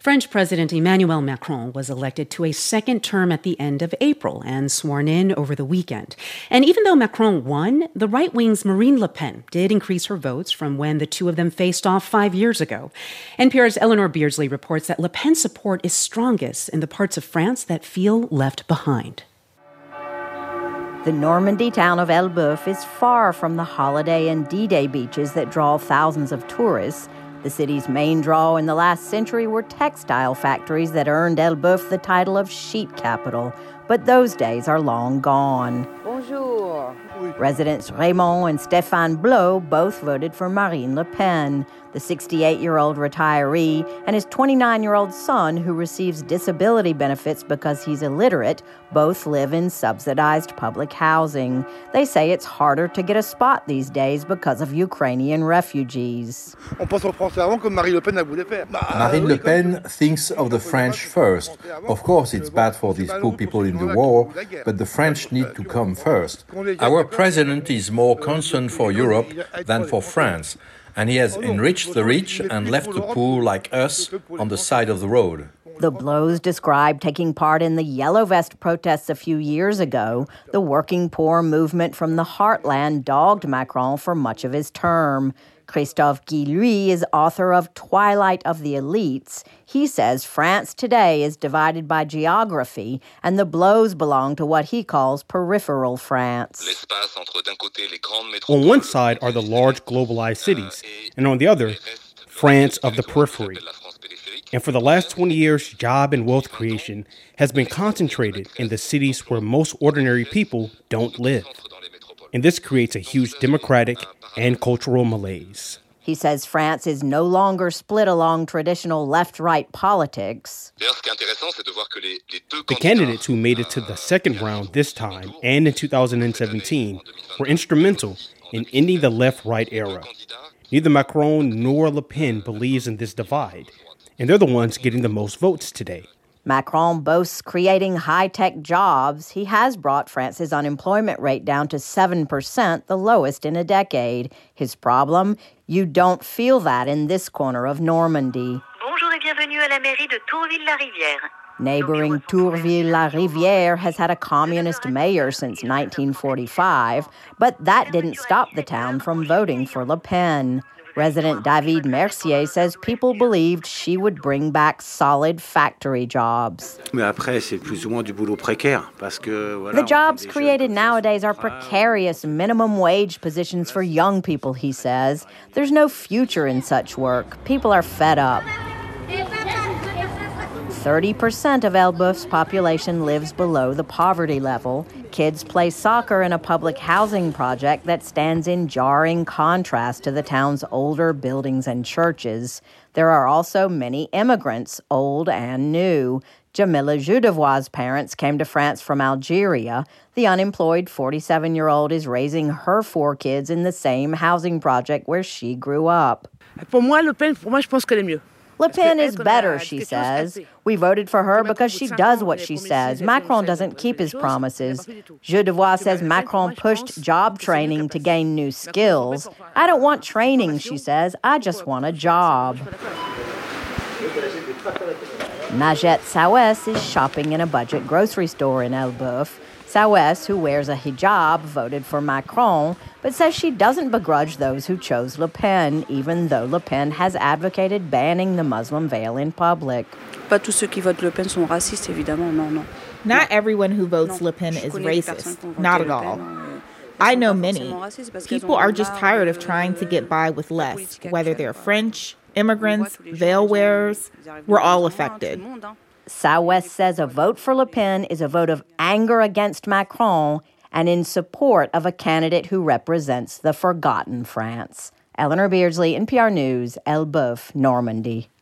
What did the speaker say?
French President Emmanuel Macron was elected to a second term at the end of April and sworn in over the weekend. And even though Macron won, the right wing's Marine Le Pen did increase her votes from when the two of them faced off 5 years ago. NPR's Eleanor Beardsley reports that Le Pen's support is strongest in the parts of France that feel left behind. The Normandy town of Elbeuf is far from the holiday and D-Day beaches that draw thousands of tourists. The city's main draw in the last century were textile factories that earned Elbeuf the title of sheep capital. But those days are long gone. Bonjour. Residents Raymond and Stéphane Blot both voted for Marine Le Pen. The 68-year-old retiree and his 29-year-old son, who receives disability benefits because he's illiterate, both live in subsidized public housing. They say it's harder to get a spot these days because of Ukrainian refugees. Marine Le Pen thinks of the French first. Of course, it's bad for these poor people in the war, but the French need to come first. Our president is more concerned for Europe than for France, and he has enriched the rich and left the poor like us on the side of the road. The Blows described taking part in the Yellow Vest protests a few years ago. The working poor movement from the heartland dogged Macron for much of his term. Christophe Guillouis is author of Twilight of the Elites. He says France today is divided by geography, and the Blows belong to what he calls peripheral France. On one side are the large globalized cities, and on the other, France of the periphery. And for the last 20 years, job and wealth creation has been concentrated in the cities where most ordinary people don't live. And this creates a huge democratic and cultural malaise. He says France is no longer split along traditional left-right politics. The candidates who made it to the second round this time and in 2017 were instrumental in ending the left-right era. Neither Macron nor Le Pen believes in this divide, and they're the ones getting the most votes today. Macron boasts creating high-tech jobs. He has brought France's unemployment rate down to 7%, the lowest in a decade. His problem? You don't feel that in this corner of Normandy. Bonjour et bienvenue à la mairie de Tourville-la-Rivière. Neighboring Tourville-la-Rivière has had a communist mayor since 1945, but that didn't stop the town from voting for Le Pen. Resident David Mercier says people believed she would bring back solid factory jobs. The jobs created nowadays are precarious minimum wage positions for young people, he says. There's no future in such work. People are fed up. 30% of Elbeuf's population lives below the poverty level. Kids play soccer in a public housing project that stands in jarring contrast to the town's older buildings and churches. There are also many immigrants, old and new. Jamila Judevois' parents came to France from Algeria. The unemployed 47-year-old is raising her 4 kids in the same housing project where she grew up. Le Pen is better, she says. We voted for her because she does what she says. Macron doesn't keep his promises. Judevois says Macron pushed job training to gain new skills. I don't want training, she says. I just want a job. Najette Sawes is shopping in a budget grocery store in Elbeuf. Sawes, who wears a hijab, voted for Macron, but says she doesn't begrudge those who chose Le Pen, even though Le Pen has advocated banning the Muslim veil in public. Pas tous ceux qui votent Le Pen sont racistes, évidemment, non. Not everyone who votes Le Pen is racist, not at all. I know many. People are just tired of trying to get by with less, whether they're French, immigrants, veil wearers. We're all affected. Sawes says a vote for Le Pen is a vote of anger against Macron and in support of a candidate who represents the forgotten France. Eleanor Beardsley, NPR News, Elbeuf, Normandy.